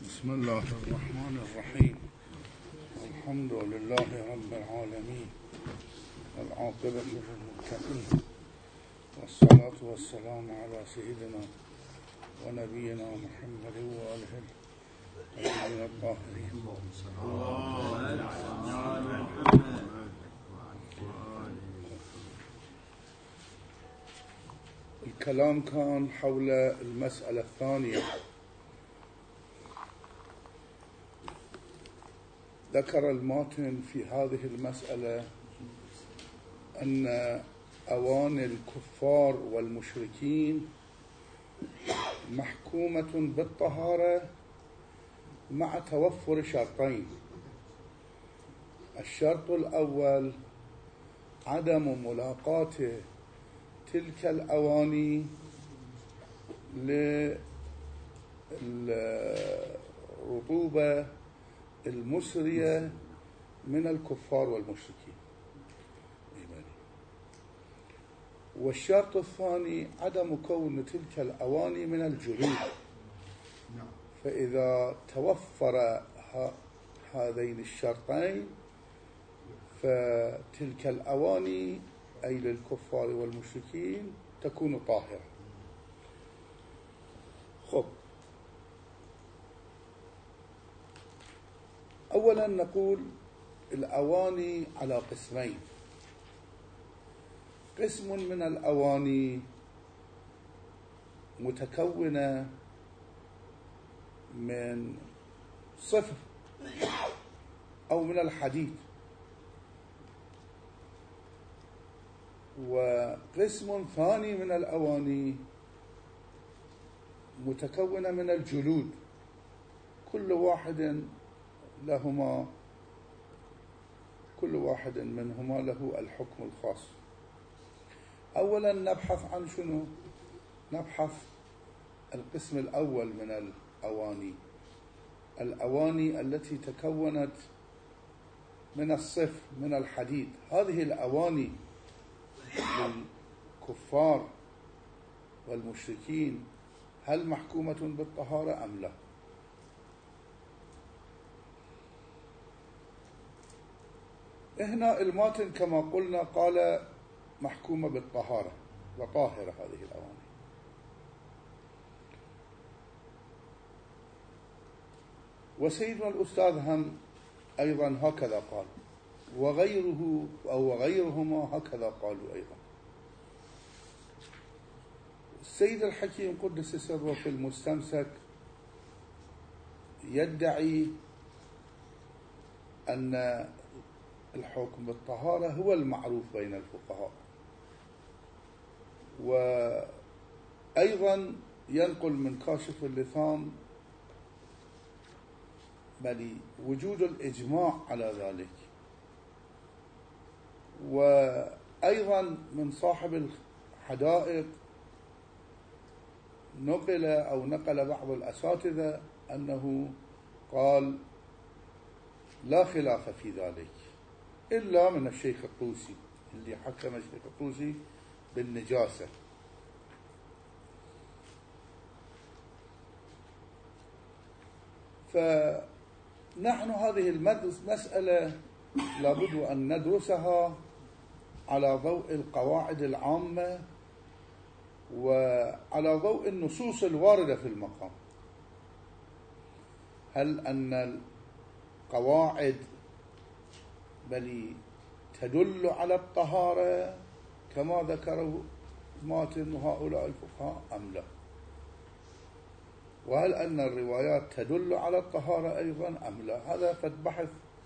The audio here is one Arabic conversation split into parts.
بسم الله الرحمن الرحيم. الحمد لله رب العالمين والعاقبة للمتقين، والصلاة والسلام على سيدنا ونبينا محمد وآله الطيبين الطاهرين. الكلام كان حول المسألة الثانية. ذكر الماتن في هذه المسألة أن أواني الكفار والمشركين محكومة بالطهارة مع توفر شرطين. الشرط الأول عدم ملاقاة تلك الأواني للرطوبة المسرية من الكفار والمشركين. والشرط الثاني عدم كون تلك الأواني من الجلود، فإذا توفر هذين الشرطين فتلك الأواني أي للكفار والمشركين تكون طاهرة. خب، أولا نقول الأواني على قسمين. قسم من الأواني متكونة من صفر أو من الحديد، وقسم ثاني من الأواني متكونة من الجلود، كل واحد منهما له الحكم الخاص. أولا نبحث عن شنو؟ نبحث القسم الأول من الأواني التي تكونت من الصفر من الحديد. هذه الأواني للكفار والمشركين هل محكومة بالطهارة أم لا؟ هنا الماتن كما قلنا قال محكومة بالطهارة وطاهرة هذه الأواني. وسيدنا الأستاذ هم أيضا هكذا قال، وغيره أو وغيرهما هكذا قالوا أيضا. السيد الحكيم قدس سره في المستمسك يدعي أن الحكم بالطهارة هو المعروف بين الفقهاء، وأيضا ينقل من كاشف اللثام بل وجود الإجماع على ذلك. وأيضا من صاحب الحدائق نقل بعض الأساتذة أنه قال لا خلاف في ذلك إلا من الشيخ الطوسي، اللي حكم الشيخ الطوسي بالنجاسة. فنحن هذه المسألة لابد أن ندرسها على ضوء القواعد العامة وعلى ضوء النصوص الواردة في المقام. هل أن القواعد بل تدل على الطهارة كما ذكره ماتن وهؤلاء الفقهاء أم لا؟ وهل أن الروايات تدل على الطهارة أيضا أم لا؟ هذا قد بحث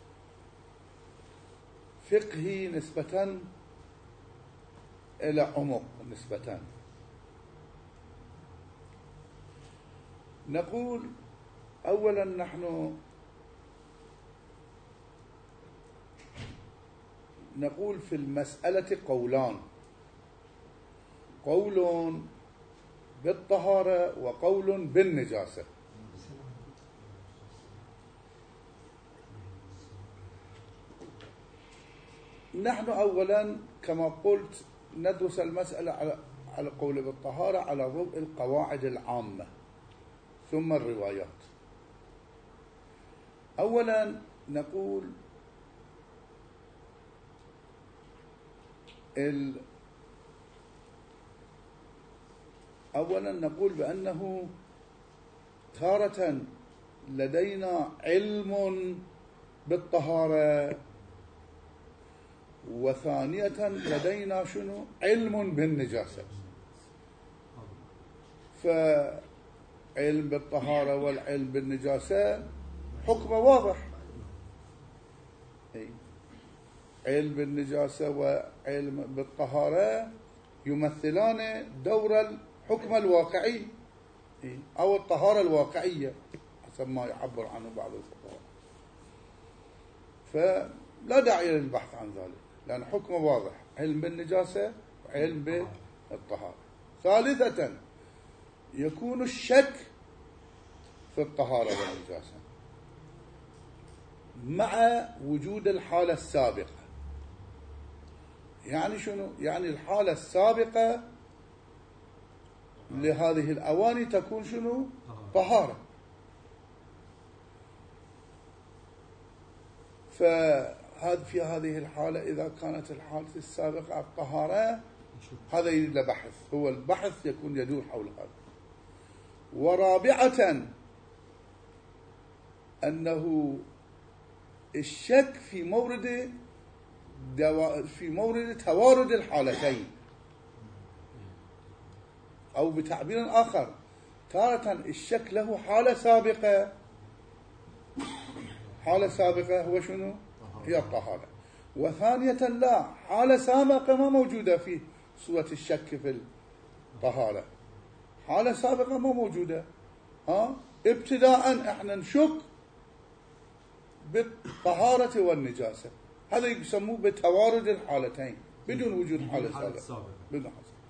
فقهي نسبة إلى عمق نسبة. نقول أولا نحن نقول في المسألة قولان، قول بالطهارة وقول بالنجاسة. نحن أولا كما قلت ندرس المسألة على قول بالطهارة على ضوء القواعد العامة ثم الروايات. أولا نقول بأنه تارة لدينا علم بالطهارة، وثانية لدينا شنو؟ علم بالنجاسة. فعلم بالطهارة والعلم بالنجاسة حكمه واضح. علم بالنجاسة وعلم بالطهارة يمثلان دور الحكم الواقعي أو الطهارة الواقعية حسب ما يعبر عنه بعض الفقهاء. فلا داعي للبحث عن ذلك لأن حكمه واضح، علم بالنجاسة وعلم بالطهارة. ثالثة يكون الشك في الطهارة والنجاسة مع وجود الحالة السابقة. يعني شنو؟ يعني الحالة السابقة لهذه الأواني تكون شنو؟ طهارة. في هذه الحالة إذا كانت الحالة السابقة الطهارة، هذا يريد بحث، هو البحث يكون يدور حول هذا. ورابعة أنه الشك في مورد توارد الحالتين، أو بتعبير آخر تارة الشك له حالة سابقة هو شنو؟ هي الطهارة. وثانية لا، حالة سابقة ما موجودة في صورة الشك في الطهارة، حالة سابقة ما موجودة. ابتداء احنا نشك بالطهارة والنجاسة، هذا يسموه بتوارد الحالتين بدون وجود حالة سابقة. بدون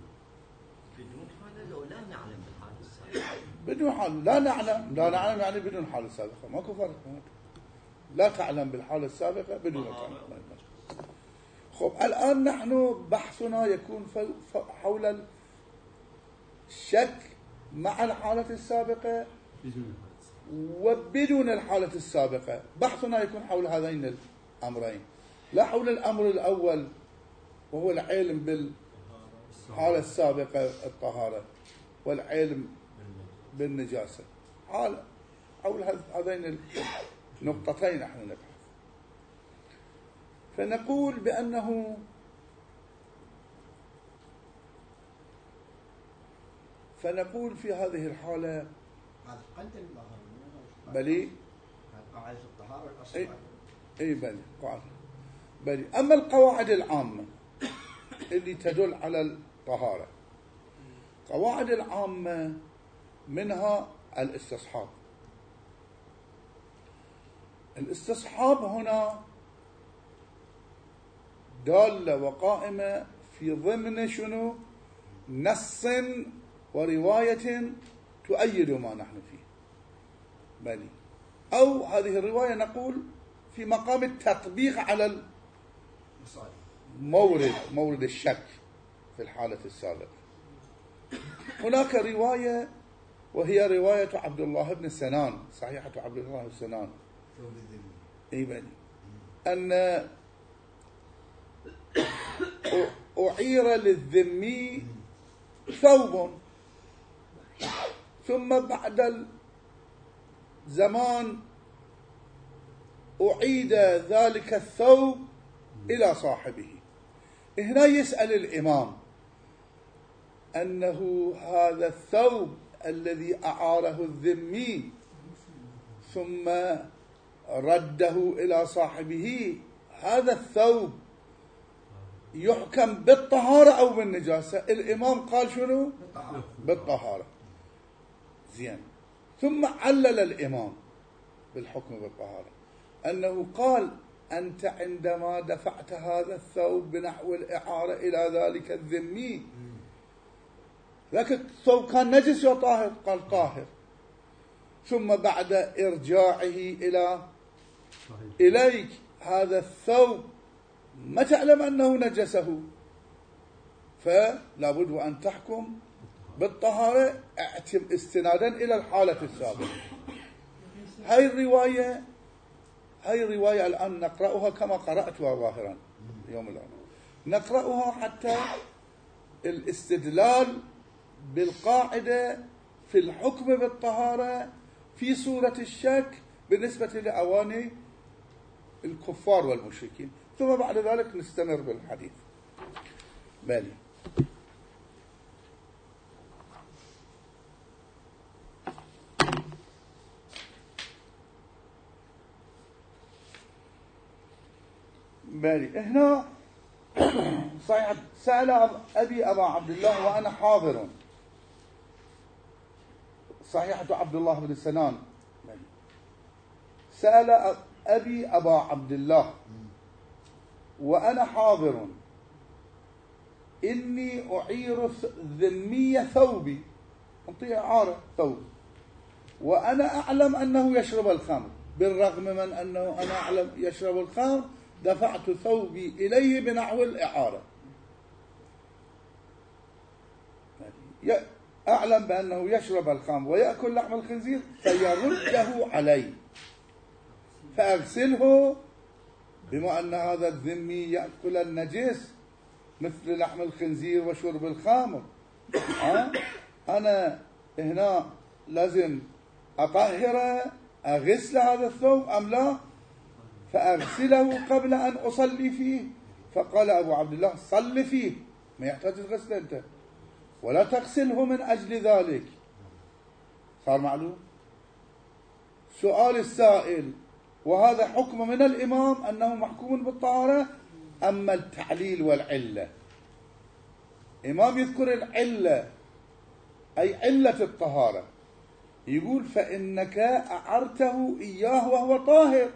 حالة لو لا نعلم بالحالة السابقة، بدون حالة لا نعلم يعني بدون حالة سابقة، ماكو فرق. لا تعلم بالحالة السابقة بدون تعلم. خب الآن نحن بحثنا يكون حول الشك مع الحالة السابقة وبدون الحالة السابقة. بحثنا يكون حول هذين الأمرين، لا حول الأمر الأول وهو العلم بالحالة السابقة الطهارة والعلم بالنجاسة. حول هذين النقطتين نحن نبحث. فنقول بأنه في هذه الحالة بلي قواعد الطهارة الأصلية. بلي قواعد. أما القواعد العامة اللي تدل على الطهارة، قواعد العامة منها الاستصحاب. الاستصحاب هنا دالة وقائمة في ضمن شنو؟ نص ورواية تؤيد ما نحن فيه. بلي أو هذه الرواية نقول في مقام التطبيق على مورد الشك في الحالة السابقة. هناك رواية وهي رواية عبد الله بن سنان، صحيحة عبد الله بن سنان، بلي أن أعير للذمي ثوب، ثم بعد الزمان أعيد ذلك الثوب إلى صاحبه. هنا يسأل الإمام أنه هذا الثوب الذي أعاره الذمي ثم رده إلى صاحبه، هذا الثوب يحكم بالطهارة أو بالنجاسة؟ الإمام قال شنو؟ بالطهارة. زين. ثم علل الإمام بالحكم بالطهارة أنه قال أنت عندما دفعت هذا الثوب بنحو الإعارة إلى ذلك الذمي، لكن الثوب كان نجس يا طاهر؟ قال طاهر. ثم بعد إرجاعه إليك هذا الثوب ما تعلم أنه نجسه، فلا بد أن تحكم بالطهارة استنادا إلى الحالة السابقة. هاي الرواية هاي الرواية الآن نقرأها كما قرأتها ظاهرا اليوم الآن، نقرأها حتى الاستدلال بالقاعدة في الحكم بالطهارة في صورة الشك بالنسبة لأواني الكفار والمشركين، ثم بعد ذلك نستمر بالحديث. بالي هنا صحيح سأل أبي أبا عبد الله وأنا حاضر، صحيحة عبد الله بن سنان، سأل أبي أبا عبد الله وأنا حاضر إني أعير ذمي ثوبي، أعطيه إعارة ثوب، وأنا أعلم أنه يشرب الخمر، بالرغم من أنه أنا أعلم يشرب الخمر دفعت ثوبي إليه بنحو الإعارة، أعلم بأنه يشرب الخمر ويأكل لحم الخنزير فيرده علي فأغسله، بما أن هذا الذمي يأكل النجس مثل لحم الخنزير وشرب الخمر، أنا هنا لازم أطهر أغسل هذا الثوب أم لا؟ فأغسله قبل أن أصلي فيه. فقال أبو عبد الله صل فيه، ما يحتاج تغسل أنت، ولا تغسله من أجل ذلك. صار معلوم؟ سؤال السائل: وهذا حكم من الإمام أنه محكوم بالطهارة، أما التعليل والعلة، إمام يذكر العلة أي علة الطهارة، يقول فإنك أعرته إياه وهو طاهر،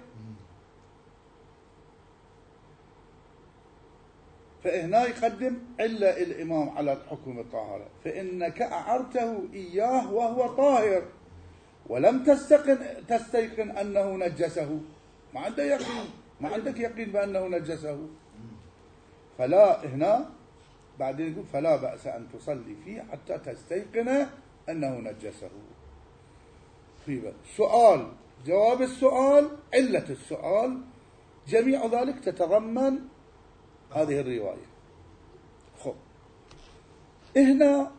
فهنا يقدم علة الإمام على الحكم بالطهارة، فإنك أعرته إياه وهو طاهر ولم تستيقن أنه نجسه، ما عنده يقين، ما عندك يقين بأنه نجسه، فلا هنا بعدين يقول فلا بأس أن تصلي فيه حتى تستيقن أنه نجسه. طيب سؤال، جواب السؤال، علة السؤال، جميع ذلك تتضمن هذه الرواية. خب هنا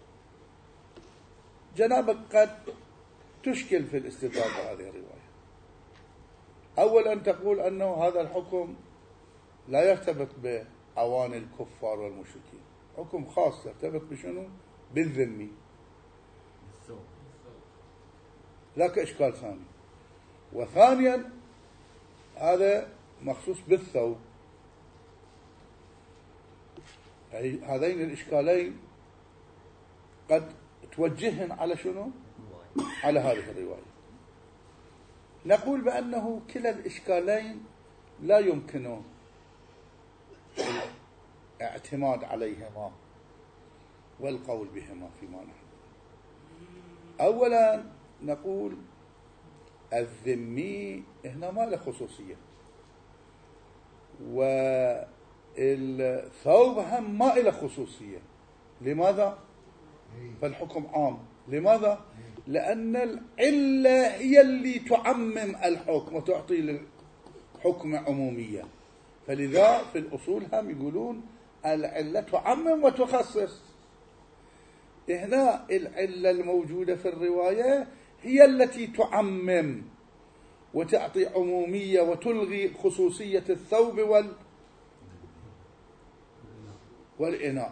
جنابك قد تشكل في الاستدلال بهذه الرواية. أولا تقول أنه هذا الحكم لا يرتبط بأواني الكفار والمشركين، حكم خاص يرتبط بشنو؟ بالذمي، لك إشكال ثاني. وثانيا هذا مخصوص بالثوب، هذين الإشكالين قد توجهن على شنو؟ على هذه الرواية. نقول بأنه كلا الإشكالين لا يمكن الاعتماد عليهما والقول بهما فيما نحن. أولا نقول الذمي هنا ما له خصوصية، والثوب هم ما له خصوصية. لماذا؟ فالحكم عام. لماذا؟ لأن العلة هي اللي تعمم الحكم وتعطي للحكم عمومية، فلذا في الأصول هم يقولون العلة تعمم وتخصص. هنا العلة الموجودة في الرواية هي التي تعمم وتعطي عمومية وتلغي خصوصية الثوب والإناء،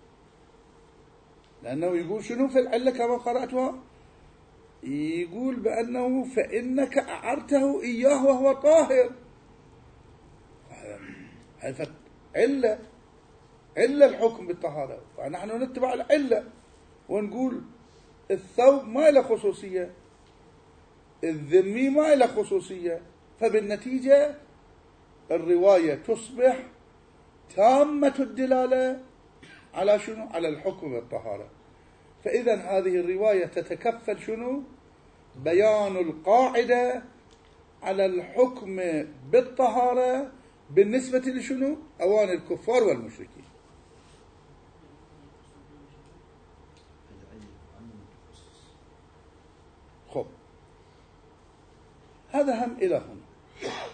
لأنه يقول شنو في العلة كما قرأتها؟ يقول بأنه فإنك أعرته إياه وهو طاهر. علة الحكم بالطهارة، فنحن نتبع العلة ونقول الثوب ما له خصوصية، الذمي ما له خصوصية، فبالنتيجة الرواية تصبح تامة الدلالة على شنو؟ على الحكم بالطهارة. فإذا هذه الرواية تتكفل شنو؟ بيان القاعدة على الحكم بالطهارة بالنسبة لشنو؟ أواني الكفار والمشركين. خب هذا هم إلى هنا.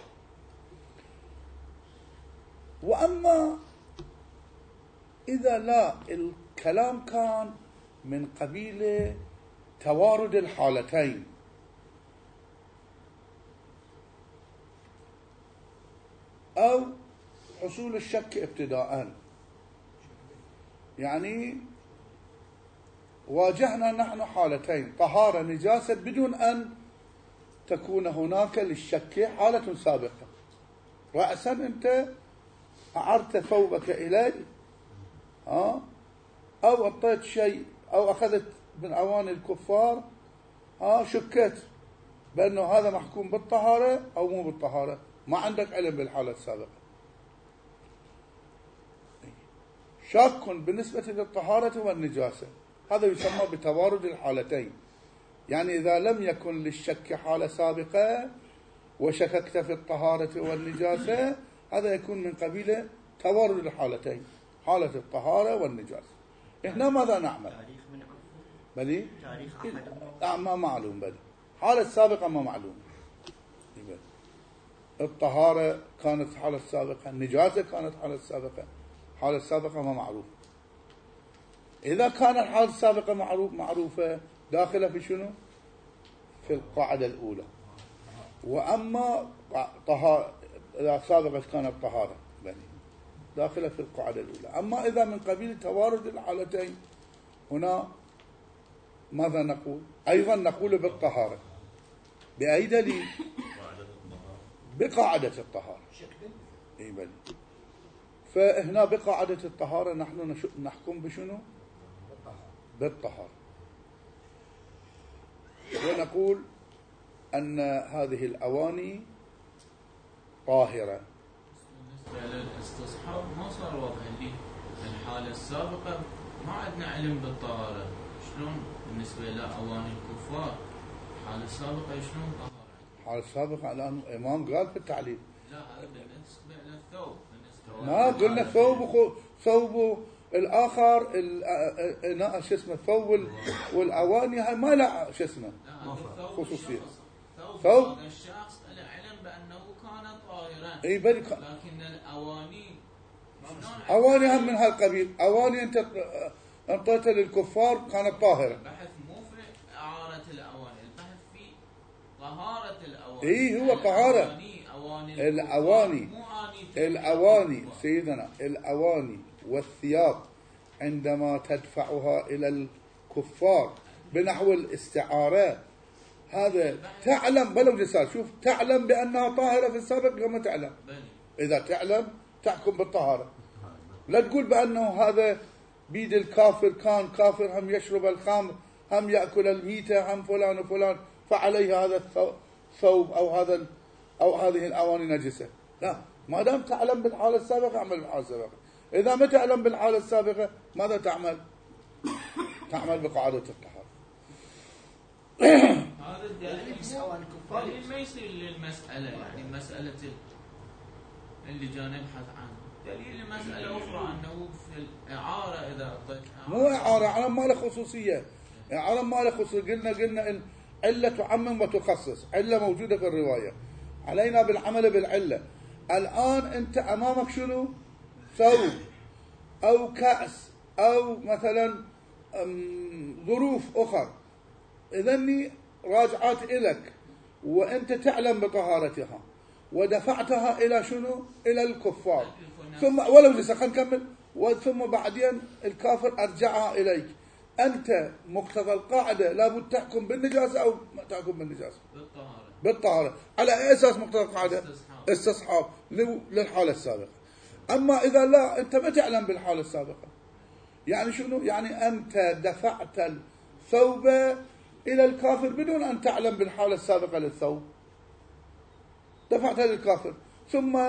وأما إذا لا الكلام كان من قبيل توارد الحالتين، أو حصول الشك ابتداءً، يعني واجهنا نحن حالتين: طهارة نجاسة بدون أن تكون هناك للشك حالة سابقة. رأسا أنت أعرت ثوبك إلي، أو أعطيت شيء أو أخذت من أواني الكفار، شكت بأنه هذا محكوم بالطهارة أو مو بالطهارة، ما عندك علم بالحالة السابقة. شاك بالنسبة للطهارة والنجاسة، هذا يسمى بتوارد الحالتين. يعني إذا لم يكن للشك حالة سابقة وشككت في الطهارة والنجاسة، هذا يكون من قبيل توارد الحالتين، حالة الطهارة والنجاسة. هنا ماذا نعمل؟ بلي؟ ما معلوم. بلي حالة سابقة ما معلوم. الطهارة كانت حالة سابقة، النجاسة كانت حالة سابقة، حالة السابقة ما معروف. إذا كان الحالة السابقة معروفة داخلة في شنو؟ في القاعدة الأولى. وأما إذا سابقة كانت طهارة داخلة في القاعدة الأولى. أما إذا من قبيل توارد الحالتين، هنا ماذا نقول؟ أيضا نقول بالطهارة. بأي دليل؟ بقاعدة الطهارة. فهنا بقاعدة الطهارة نحن نحكم بشنو؟ بالطهارة. ونقول أن هذه الأواني طاهرة. بالنسبة للاستصحاب ما صار واضح لي. الحالة السابقة ما عندنا علم بالطهارة، شلون بالنسبة لأواني الكفار الحالة السابقة شلون طهارة؟ الحالة السابقة الآن الإمام قال في التعليل. لا هذا بالنسبة للثوب. ما قلنا ثوب الآخر شو اسمه الثوب والأواني، هاي ما لا شو اسمه خصوصية. ثوب الشخص له علم بأنه كان طاهرا. اي لكن الأواني أواني هم من هالقبيل. أواني أنت أعطيتها للكفار كانت طاهرة. البحث مو في إعارة الأواني، البحث في طهارة الأواني. اي هو طهارة الأواني سيدنا، الأواني والثياب عندما تدفعها إلى الكفار بنحو الاستعارة، هذا تعلم بلو جسال، شوف تعلم بأنها طاهرة في السابق لما تعلم. إذا تعلم تحكم بالطهارة. لا تقول بأنه هذا بيد الكافر، كان كافر هم يشرب الخمر هم يأكل الميتة هم فلان وفلان، فعليه هذا الثوب أو هذه الأواني نجسة. لا، ما دام تعلم بالحالة السابقة اعمل بالحالة السابقة. إذا ما تعلم بالحالة السابقة ماذا تعمل؟ تعمل بقاعدة الطهارة. هذا الدليل ما يصير للمسألة، يعني مسألة اللي جاء نبحث عنه دليل مسألة أخرى أنه في الإعارة إذا أعطيت مو إعارة، علم ما له خصوصية. إعارة ما له خصوصية. قلنا إن علة تعمم وتخصص، علة موجودة في الرواية، علينا بالعمل بالعلة. الآن أنت أمامك شنو؟ ثوب أو كأس أو مثلا ظروف أخرى، إذني راجعات إليك وأنت تعلم بطهارتها ودفعتها إلى شنو؟ إلى الكفار، ثم ولو لسه خلينا نكمل، ثم بعدين الكافر أرجعها إليك. أنت مقتضى القاعدة لابد تحكم بالنجاسة أو ما تحكم بالنجاسة؟ بالطهارة. على أي أساس مقتضى القاعدة؟ استصحاب للحالة السابقة. أما إذا لا أنت ما تعلم بالحالة السابقة، يعني شنو؟ يعني أنت دفعت الثوب إلى الكافر بدون أن تعلم بالحالة السابقة للثوب، دفعتها للكافر ثم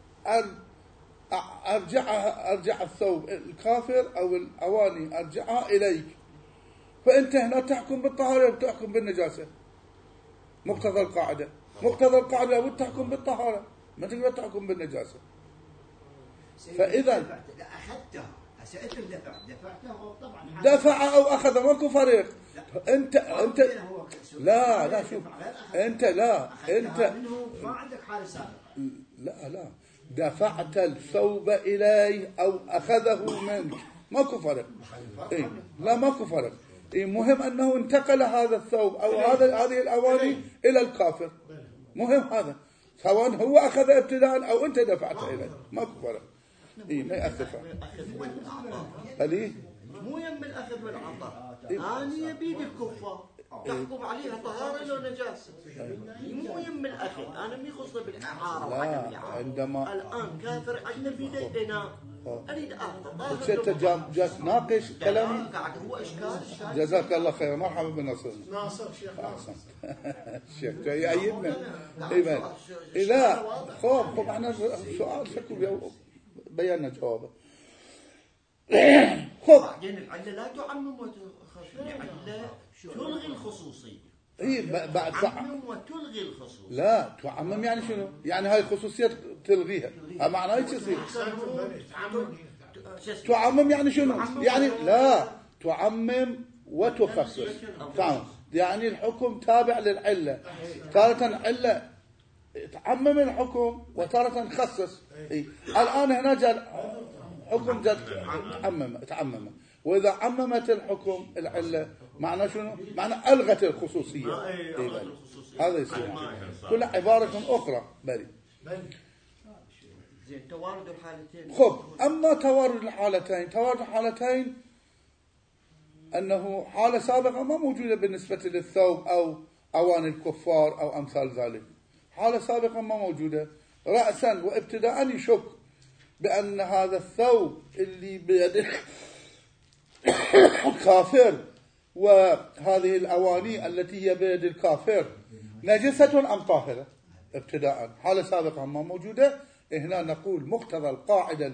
أرجع الثوب الكافر أو الأواني أرجعها إليك، فأنت هنا تحكم بالطهارة وتحكم بالنجاسة. مقتضى القاعدة لابد تحكم بالطهارة، ما تقدر تحكم بالنجاسة. فإذا دفع أو أخذ ماكو فريق. أنت لا شوف، أنت لا أنت ما عندك حالة سابقة. لا دفعت الثوب إليه أو أخذه منك، ماكو فرق. إيه؟ لا ماكو فرق. إيه؟ مهم أنه انتقل هذا الثوب أو هذه الأواني إلى الكافر، مهم هذا، سواء هو أخذ ابتداء أو أنت دفعت إليه، ماكو فرق. إيه ما يأثر. هل مو يم الأخذ والعطاء، أنا يبيد الكفار تحكم عليها طهارة لو نجاسة، مو يم الأخذ، أنا مي خصنا بالإعارة وعدم الإعارة. عندما الآن كافر عندنا بيده إناء أريد أعطى، كنت جالس ناقش كلامي، قاعد هو إشكال. جزاك الله خير، مرحبا بناصر. ناصر شيخ أحسن. الشيخ جاي يأيدنا. إيه إذا خب احنا سؤال شكو بينا جوابه. خب بعدين العلة لا تعمم العلة تلغي الخصوصية. إيه بعد تعمم وتلغي الخصوصية. لا تعمم يعني شنو؟ يعني هاي الخصوصية تلغيها، معناه ايش يصير؟ تعمم يعني شنو؟ يعني لا تعمم وتخصص. تعمم يعني الحكم تابع للعلة، تارة علة تعمم الحكم وتارة تخصص. إيه؟ الآن هنا جاء حكم جد تعمم، وإذا عممت الحكم العلة معنى شنو؟ معنى ألغت الخصوصية. هذا يصير كل عبارة أخرى. بلي زين توارد الحالتين. خب أما توارد الحالتين أنه حالة سابقة ما موجودة بالنسبة للثوب أو أواني الكفار أو أمثال ذلك، حالة سابقة ما موجودة، رأسا وابتداء يشك بأن هذا الثوب اللي بيد الكافر وهذه الأواني التي هي بيد الكافر نجسة أم طاهرة. ابتداء حالة سابقة ما موجودة، هنا نقول مقتضى القاعدة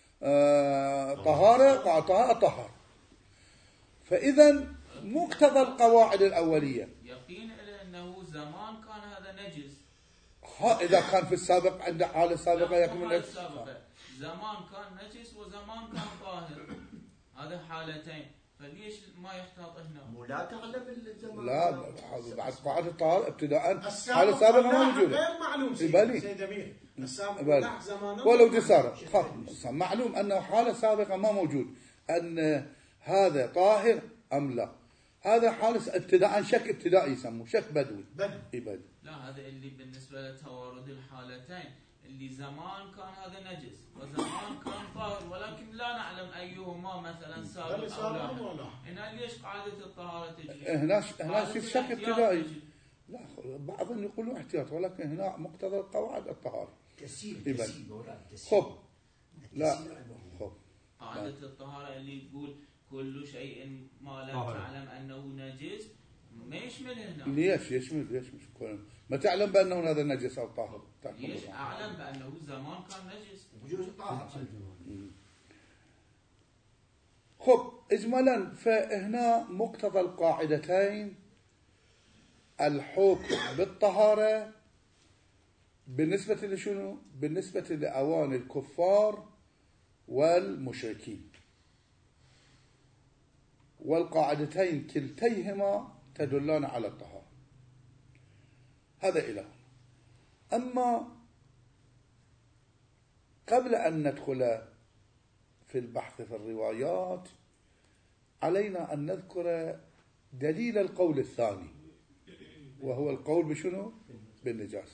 طهارة. فإذا مقتضى القواعد الأولية يقين إلى أنه زمان كان هذا نجس. إذا كان في السابق عند حالة سابقة يكمل زمان كان نجس وزمان كان طاهر، هذا حالتين، فليش ما يحتاط هنا؟ مو لا تعلم الزمان. لا بعد قاعدة الطهارة ابتداء حالة سابقة ما موجودة. غير معلوم سيد أمير. السابق زمانه ولو جسارة معلوم أنه حالة سابقة ما موجود أن هذا طاهر أم لا. هذا حالة ابتداء شك ابتدائي يسموه شك بدوي. بدوي. لا هذا اللي بالنسبة لتوارد الحالتين، اللي زمان كان هذا نجس وزمان كان طاهر، ولكن لا نعلم أيهما مثلا سابق أو لاحق. هنا ليش قاعدة الطهارة تجري؟ هنا في شك ابتدائي. لا بعضهم يقولوا احتياط، ولكن هنا مقتضى القواعد الطهارة. تسيب خب لا خب قاعدة الطهارة اللي تقول كل شيء ما لا تعلم أنه نجس ما يشمل هنا. ليش يشمل ما تعلم بأنه هذا نجس أو طاهر؟ ليش أعلم بأنه زمان كان نجس وجود طاهر. خب إجمالا فهنا مقتضى القاعدتين الحكم بالطهارة بالنسبة لشنو؟ بالنسبة لأواني الكفار والمشركين، والقاعدتين كلتيهما تدلان على الطهارة. هذا إله. أما قبل أن ندخل في البحث في الروايات علينا أن نذكر دليل القول الثاني، وهو القول بشنو؟ بالنجاسة.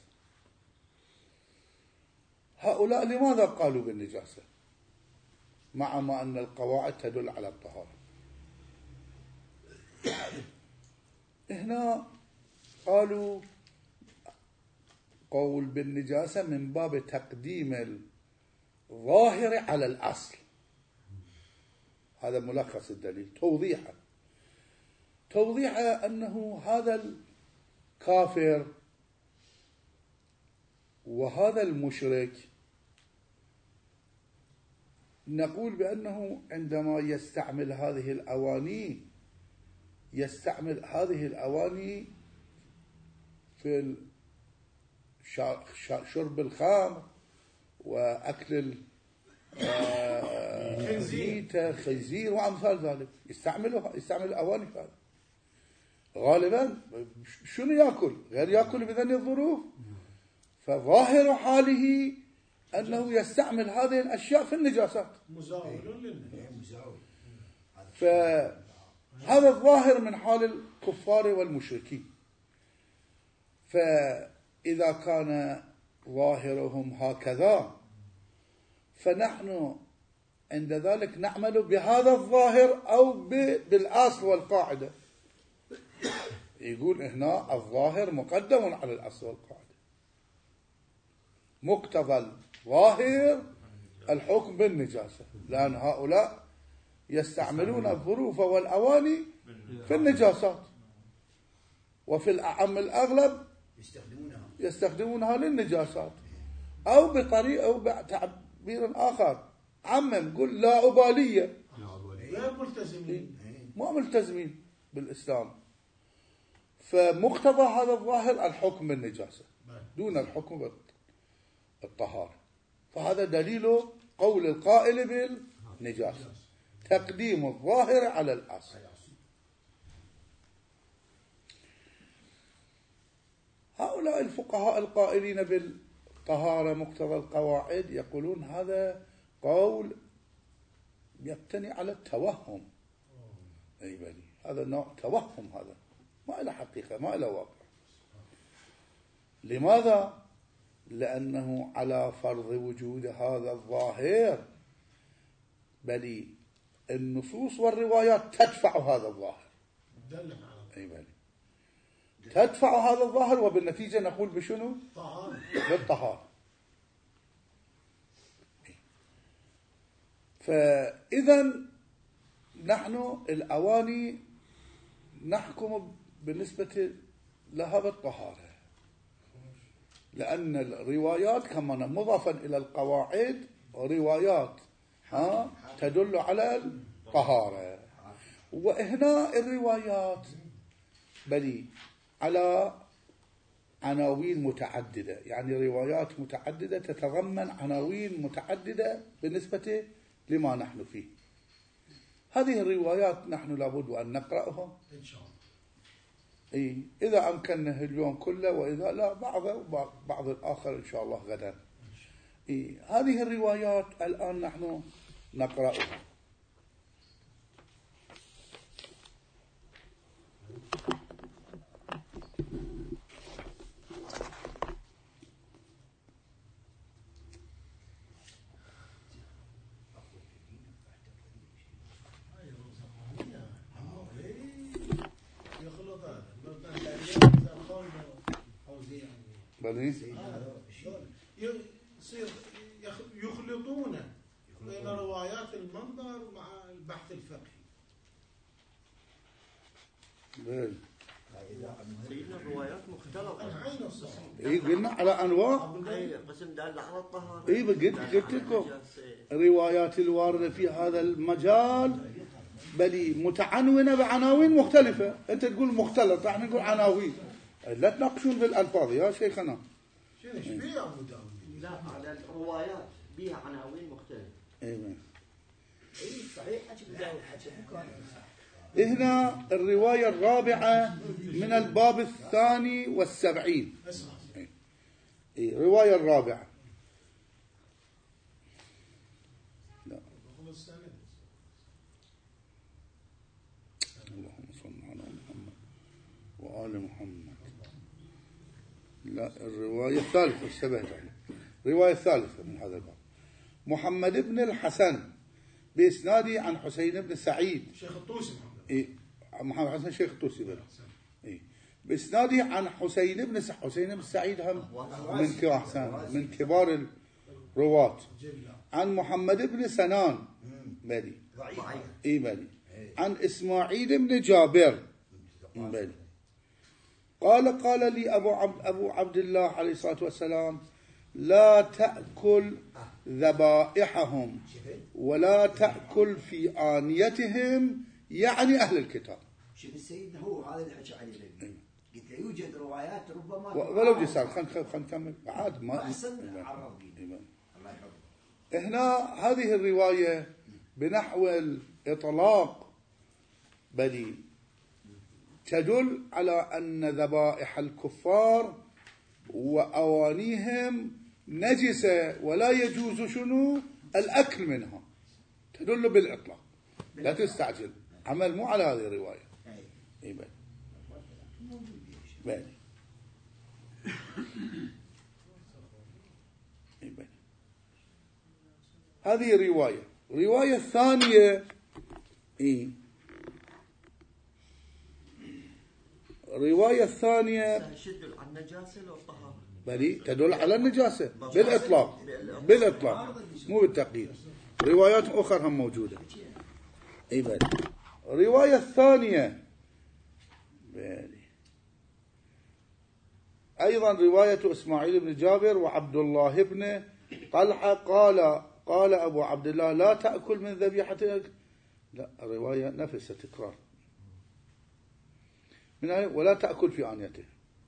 هؤلاء لماذا قالوا بالنجاسة مع ما أن القواعد تدل على الطهارة؟ هنا قالوا قول بالنجاسة من باب تقديم الظاهر على الأصل. هذا ملخص الدليل. توضيحه أنه هذا الكافر وهذا المشرك نقول بأنه عندما يستعمل هذه الأواني في شرب الخمر وأكل الخنزير وأمثال ذلك، يستعمل الأواني هذه غالبا. شنو يأكل؟ غير يأكل بذن الظروف. فظاهر حاله أنه يستعمل هذه الأشياء في النجاسات. مزاول للنجاسة. فهذا الظاهر من حال الكفار والمشركين. فإذا كان ظاهرهم هكذا فنحن عند ذلك نعمل بهذا الظاهر أو بالأصل والقاعدة. يقول هنا الظاهر مقدم على الأصل والقاعدة. مقتضى الظاهر الحكم بالنجاسة، لأن هؤلاء يستعملون الظروف والأواني في النجاسات، وفي الأعم الأغلب يستخدمونها للنجاسات، أو بطريقة أو بتعبير آخر عمم قل لا أبالية، مو ملتزمين بالإسلام. فمقتضى هذا الظاهر الحكم بالنجاسة دون الحكم بالطهارة. فهذا دليل قول القائل بالنجاسة، تقديم الظاهر على الأصل. هؤلاء الفقهاء القائلين بالطهارة مقتضى القواعد يقولون هذا قول يبتني على التوهم. أي بلي هذا نوع توهم، هذا ما له حقيقة ما له واقع. لماذا؟ لأنه على فرض وجود هذا الظاهر بل النصوص والروايات تدفع هذا الظاهر. أي بلي تدفع هذا الظاهر، وبالنتيجة نقول بشنو؟ بالطهارة. فإذا نحن الأواني نحكم بالنسبة لها بالطهارة، لأن الروايات كما مضافا إلى القواعد روايات تدل على الطهارة. وهنا الروايات بل على عناوين متعددة، يعني روايات متعددة تتضمن عناوين متعددة بالنسبة لما نحن فيه. هذه الروايات نحن لابد أن نقرأها إن شاء الله، إذا أمكننا اليوم كله، وإذا لا بعض الآخر إن شاء الله غدا. هذه الروايات الآن نحن نقرأها. يصير يخلطون بين روايات المنظر مع البحث الفقهي. سيدنا الروايات مختلفة. قلنا على أنواع. قسم دال على الطهارة. قلت لكم الروايات الواردة في هذا المجال بل متعنونة بعناوين مختلفة. أنت تقول مختلطة، احنا نقول عناوين. لا تناقشون بالألفاظ يا شيخنا. ايش فيه ابو داود؟ لا على الروايات بها عناوين مختلفة. ايوه صحيح. هنا الرواية الرابعة من الباب 72. الرواية الرابعة. لا. اللهم صل على محمد وآل محمد. لا، الرواية الثالثة اشتبهت عليه. الرواية الثالثة من هذا الباب. محمد بن الحسن بإسناده عن حسين بن سعيد شيخ الطوسي. محمد حسن شيخ الطوسي بإسناده عن حسين بن سعيد هم من كبار الرواة. عن محمد بن سنان مالي مالي عن إسماعيل بن جابر مالي قال لي أبو عبد الله عليه الصلاة والسلام: لا تأكل ذبائحهم ولا تأكل في آنيتهم، يعني أهل الكتاب. شوف السيد هو هذا اللي حكى عليه. قلت له يوجد روايات ربما ولو جسال خلينا نكمل عاد ما أحسن عربي. الله يحفظه. هنا هذه الرواية بنحو الإطلاق بل تدل على أن ذبائح الكفار وأوانيهم نجسة ولا يجوز شنو الأكل منها، تدل بالإطلاق. لا تستعجل، عمل مو على هذه الرواية. بني. هذه رواية. رواية ثانية رواية ثانية تدل على النجاسة لو الطهارة، بل تدل على النجاسة بالإطلاق مو بالتقييد. روايات أخرى هم موجودة. بل رواية الثانية أيضا رواية إسماعيل بن جابر وعبد الله بن طلحة قال أبو عبد الله لا تأكل من ذبيحتك. لا، الرواية نفسها تكرار من ولا تأكل في آنيته.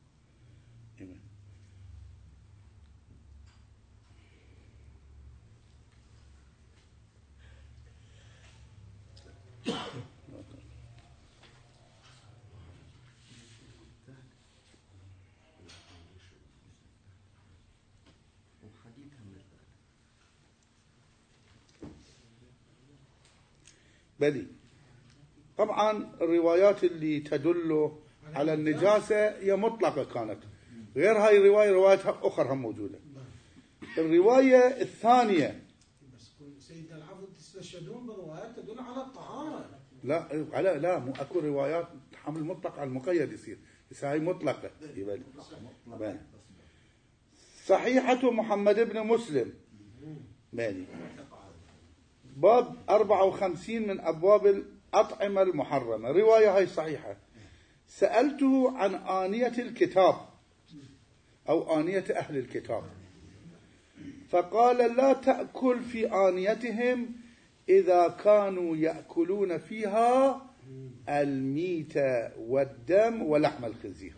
بلي طبعا الروايات اللي تدل على النجاسة هي مطلقة كانت، غير هاي الرواية روايات أخرى هم موجودة. الرواية الثانية سيدنا الحافظ تستشهدون بروايات تدل على الطهارة. لا مو اكو روايات حمل مطلق على المقيد يصير هاي مطلقة. صحيحة محمد بن مسلم باب 54 من أبواب الأطعمة المحرمة. رواية هاي صحيحة. سألته عن آنية الكتاب أو آنية أهل الكتاب، فقال لا تأكل في آنيتهم إذا كانوا يأكلون فيها الميت والدم ولحم الخنزير.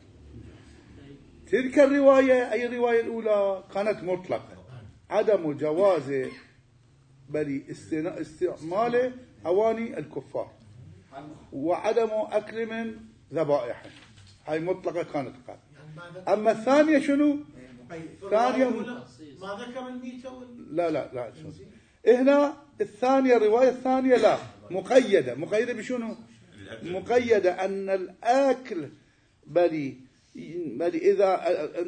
تلك الرواية أي الرواية الأولى كانت مطلقة، عدم جواز بل استعمال أواني الكفار وعدم أكل من ذبائحهم، هاي مطلقة كانت قال. أما الثانية شنو؟ ثانية ما ذكر الميتة لا هنا الثانية الرواية الثانية لا مقيدة بشنو؟ مقيدة أن الأكل بل إذا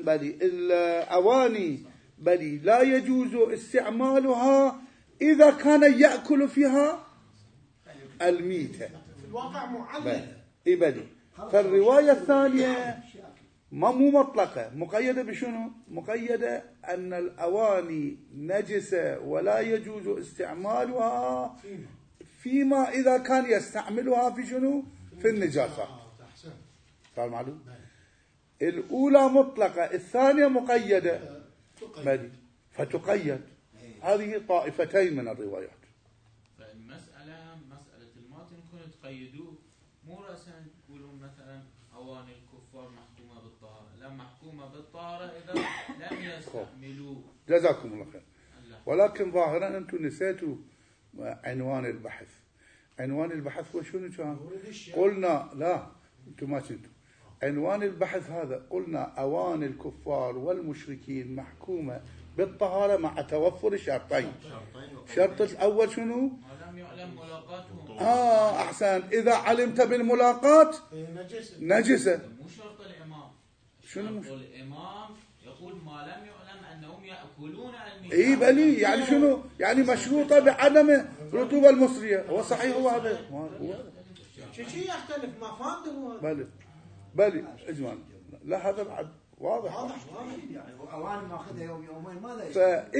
الأواني لا يجوز استعمالها إذا كان يأكل فيها الميتة في الواقع معلل. فالرواية الثانية مو مطلقة، مقيدة بشنو؟ مقيدة أن الأواني نجسة ولا يجوز استعمالها فيما إذا كان يستعملها في شنو؟ في النجاسة. قال معلوم. الأولى مطلقة، الثانية مقيدة فتقيد. هذه طائفتين من الروايات. فالمسألة مسألة الماتن كنت تقيدوه مو رأسا تقولون مثلا أواني الكفار محكومة بالطهارة، لا محكومة بالطهارة إذا لم يستعملوه. جزاكم الله خير. ولكن ظاهرا أنتم نسيتوا عنوان البحث. عنوان البحث هو شنو كان؟ قلنا لا أنتم ما كنتوا. عنوان البحث هذا قلنا أواني الكفار والمشركين محكومة بالطهارة مع توفر شرطين. الشرط الأول شنو؟ ولم يعلم ملاقاتهم. أحسن. إذا علمت بالملاقات نجسة. مو شرط الإمام. شنو شرط الإمام يقول ما لم يعلم أنهم يأكلون الميت. بلي يعني شنو؟ يعني مشروطة بعدم رطوبة المصرية. هو صحيح هو هذا. شيء يختلف ما فاضل. بلي إجمال. لا هذا بعد واضح. يعني أوان ما أخذها يوم يومين ماذا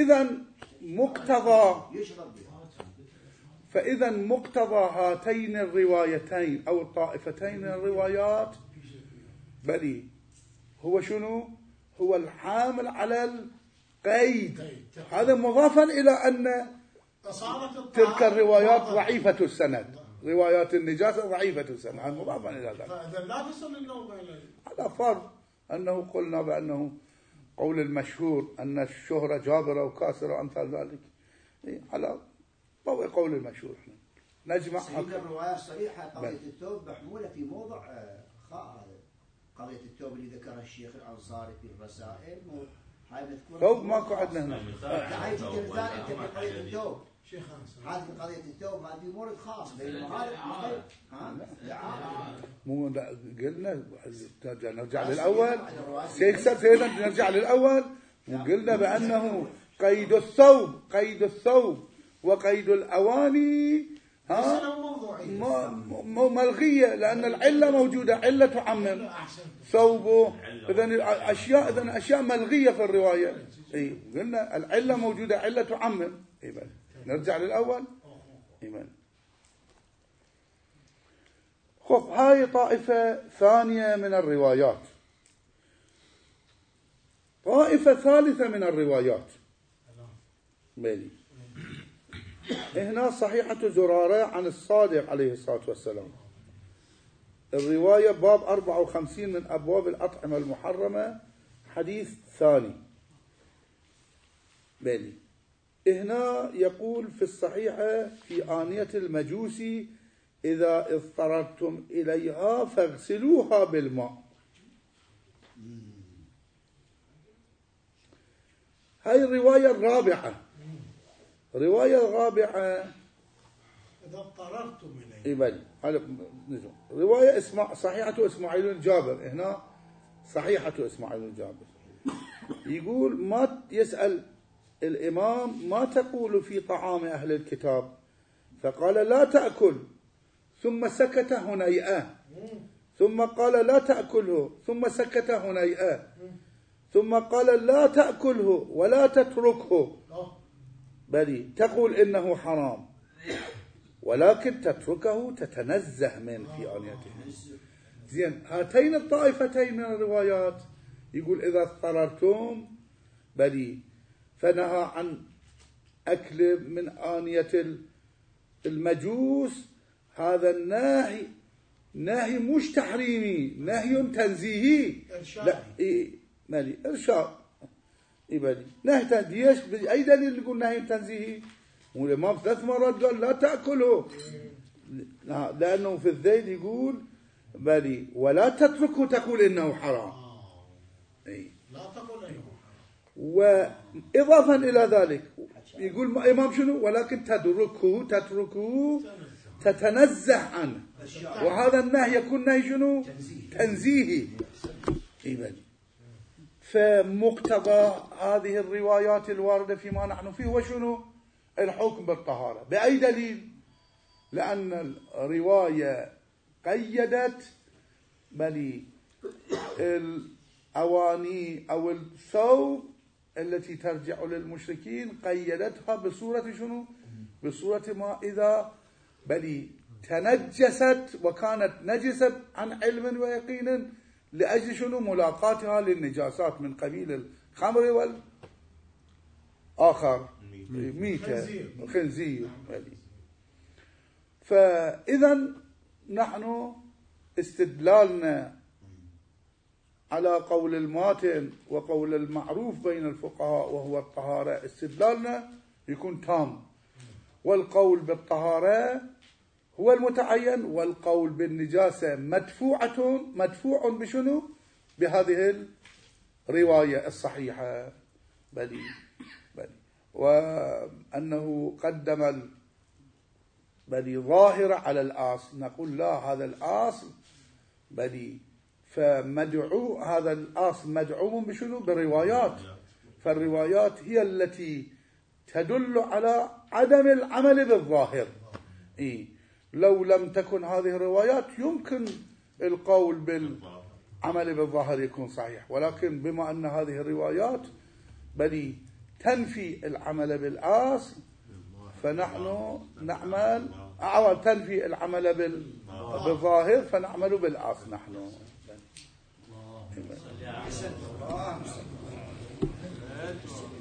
فإذا مقتضى هاتين الروايتين أو الطائفتين من الروايات بلي هو شنو؟ هو الحامل على القيد. هذا مضافا إلى أن تلك الروايات ضعيفة السند، روايات النجاسة ضعيفة السند، هذا مضافا إلى ذلك. فإذا لا تصل النوم على فرض أنه قلنا بأنه قول المشهور أن الشهرة جابرة وكاسرة وأمثال ذلك، على ضوء قول المشهور نجمع سيدنا الرواية الصريحة قضية الثوب محمولة في موضع قضية الثوب اللي ذكرها الشيخ الأنصاري في الرسائل هاي مذكورة. ثوب ماكو عندنا هنا. هاي تمثال انت في قضية الثوب. شيخ أنس. هذه قضية الثوب هذه مورد خاص بينما هذا مو قلنا نرجع للأول سيدنا نرجع للأول وقلنا بأنه قيد الثوب وقيد الأواني ملغية لأن العلة موجودة، علة تعمم ثوبه، إذن أشياء ملغية في الرواية. إيه قلنا العلة موجودة، علة تعمم. إيه نرجع للأول. إيه خف هاي طائفة ثانية من الروايات. طائفة ثالثة من الروايات بلي هنا صحيحة زرارة عن الصادق عليه الصلاة والسلام، الرواية باب 54 من أبواب الأطعمة المحرمة، حديث ثاني بلي. هنا يقول في الصحيحة في آنية المجوس إذا اضطررتم إليها فاغسلوها بالماء. هاي الرواية الرابعة. إذا اضطررتم إليه. رواية صحيحة إسماعيل الجابر. هنا صحيحة إسماعيل الجابر يقول ما يسأل الإمام ما تقول في طعام أهل الكتاب، فقال لا تأكل، ثم سكت هنيئة، ثم قال لا تأكله، ثم سكت هنيئة، ثم قال لا تأكله ولا تتركه، بل تقول إنه حرام ولكن تتركه تتنزه من في آنيته. زين هاتين الطائفتين من الروايات يقول إذا اضطررتم بل فنهى عن أكل من آنية المجوس. هذا النهي نهي مش تحريمي، نهي تنزيهي. لا مالي إرشاد. إبالي نهي تنزيهي. أي دليل يقول نهي تنزيهي؟ والإمام 3 مرات قال لا تأكله، لأنه في الذيل يقول بالي ولا تتركه تقول إنه حرام. لا تقول إنه حرام. وإضافا إلى ذلك يقول الإمام شنو؟ ولكن تتركه تتنزه عنه. وهذا النهي يكون نهي شنو؟ تنزيهي. فمقتضى هذه الروايات الواردة فيما نحن فيه هو شنو؟ الحكم بالطهارة. بأي دليل؟ لأن الرواية قيدت بل الأواني أو الثوب التي ترجع للمشركين قيدتها بصورة شنو؟ بصورة ما إذا بل تنجست وكانت نجسة عن علم ويقين لأجل شنو؟ ملاقاتها للنجاسات من قبيل الخمر والآخر ميتة الخنزير. فإذا نحن استدلالنا على قول الماتن وقول المعروف بين الفقهاء وهو الطهارة، استدلالنا يكون تام، والقول بالطهارة هو المتعين، والقول بالنجاسة مدفوع بشنو؟ بهذه الرواية الصحيحة. بلي وأنه قدم ظاهرة على الأصل، نقول لا، هذا الأصل فمدعو، هذا الأصل مدعوم بشنو؟ بالروايات. فالروايات هي التي تدل على عدم العمل بالظاهر. لو لم تكن هذه الروايات يمكن القول بالعمل بالظاهر يكون صحيح، ولكن بما أن هذه الروايات تنفي العمل بالأصل فنحن نعمل تنفي العمل بالظاهر فنعمل بالأصل نحن.